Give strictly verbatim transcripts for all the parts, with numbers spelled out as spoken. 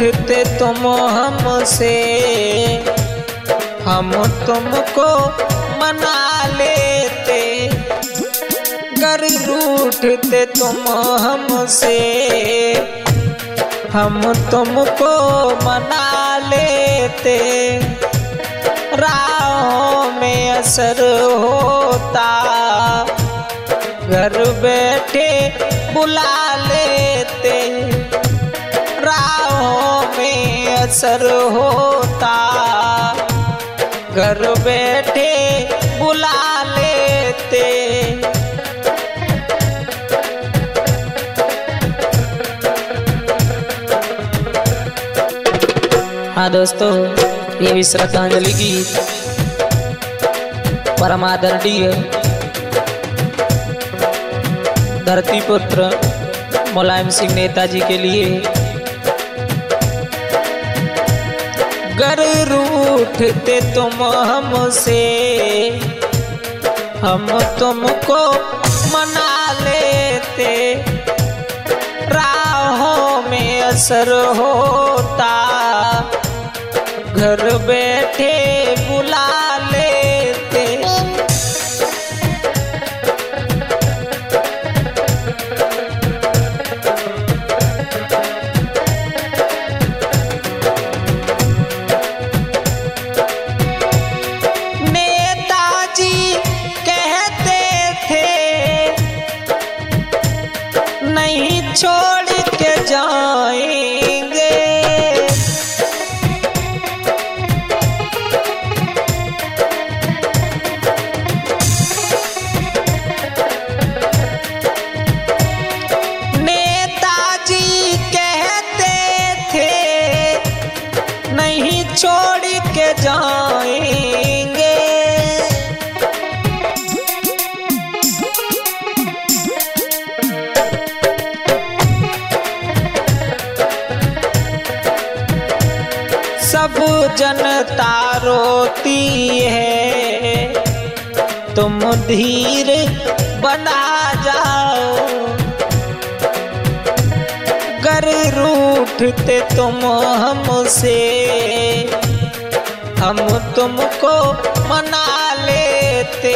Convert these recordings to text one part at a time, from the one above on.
रूठते तुम हमसे, हम तुमको मना लेते। गर रूठते तुम हमसे, हम तुमको मना लेते। राहों में असर होता, घर बैठे बुला लेते। राहों में असर होता, घर बैठे बुला लेते। हाँ दोस्तों, ये भी श्रद्धांजलि गीत परमादरणीय धरती पुत्र मुलायम सिंह नेताजी के लिए। गर रूठते तुम हमसे, हम तुमको मना लेते। राहों में असर होता, घर बैठे बुला लेते। नेताजी कहते थे नहीं छोड़ के जाएंगे। नहीं छोड़ के जाएंगे। सब जनता रोती है, तुम धीर बना जाओ। गर रूठते तुम हमसे, हम तुमको मना लेते।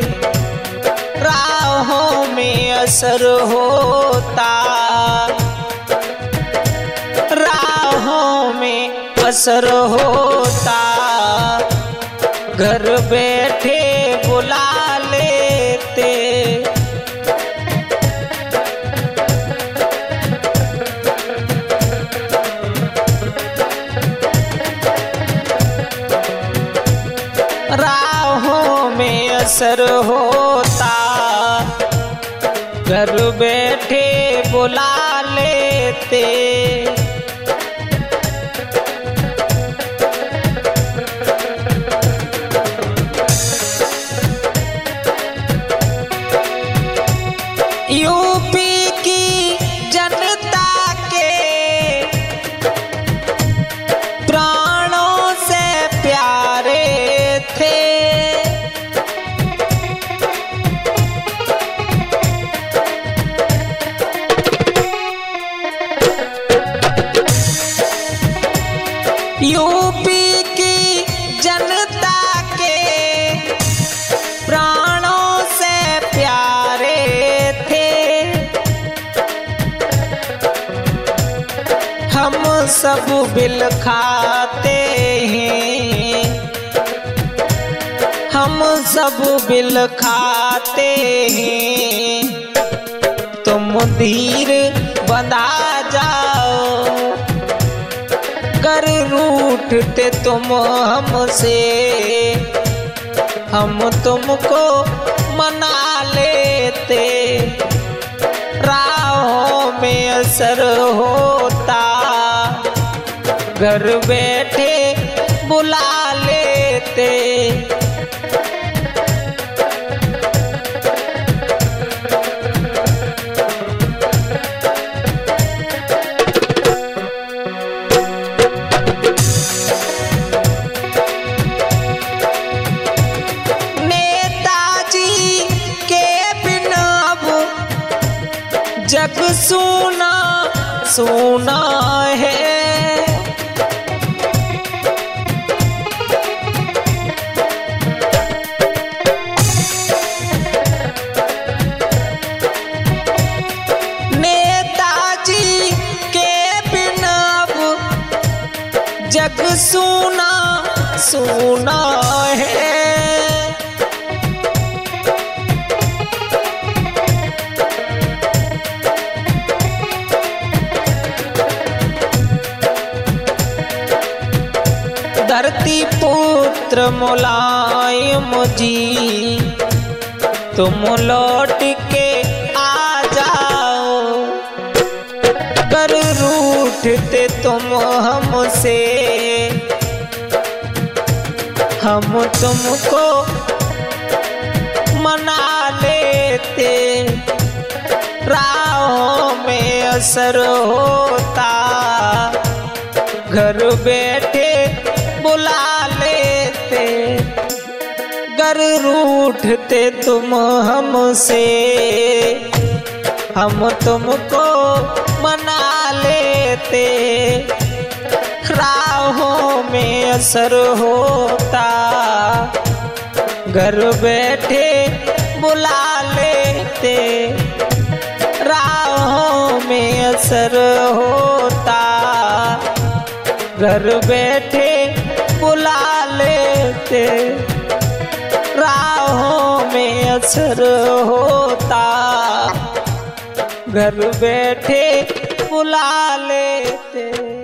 राहों में असर होता, राहों में असर होता। घर बैठे बुला लेते। राहों में असर होता, घर बैठे बुला लेते। यूपी की जनता के प्राणों से प्यारे थे। यूपी की जनता के प्राणों से प्यारे थे। हम सब बिल खाते हैं, हम सब बिल खाते हैं। तुम धीर बंधा जाओ। गर रूठते तुम हमसे, हम तुमको मना लेते। राहों में असर होता, घर बैठे बुला लेते। जग सुना सुना है। जग सूना सूना है। धरती पुत्र मुलायम जी तुम लौट के आ जाओ, कर रूठते तुम हमसे हम तुमको मना लेते। राहों में असर होता, घर बैठे बुला लेते। घर रूठते तुम हमसे हम तुमको मना लेते। राहों में असर होता, घर बैठे बुला लेते। राहों में असर होता, घर बैठे बुला लेते। राहों में असर होता, घर बैठे बुला लेते।